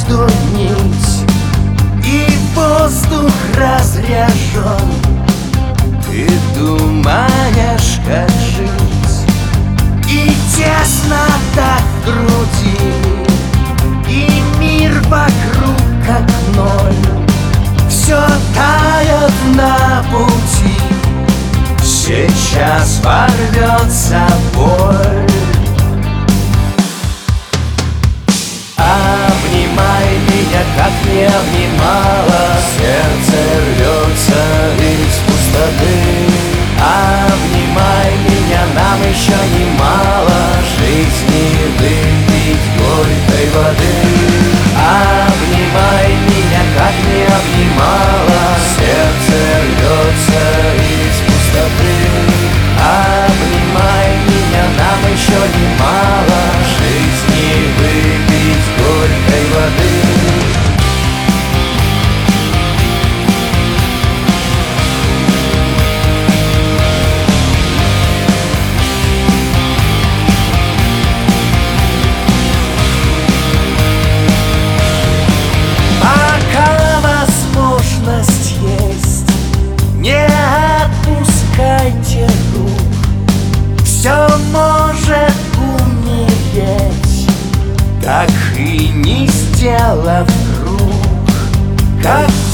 каждую нить, и воздух разряжен. Ты думаешь, как жить, и тесно так в груди, и мир вокруг как ноль. Все тает на пути, сейчас ворвется боль. Обнимай меня, как не обнимала, сердце рвется из пустоты. Обнимай меня, нам еще немало жизни выпить горькой воды. Обнимай меня, как не обнимала, сердце рвется из пустоты. Обнимай меня, нам еще немало жизни выпить горькой воды. Не отпускайте рук, все может умереть, так и не сделав круг. Как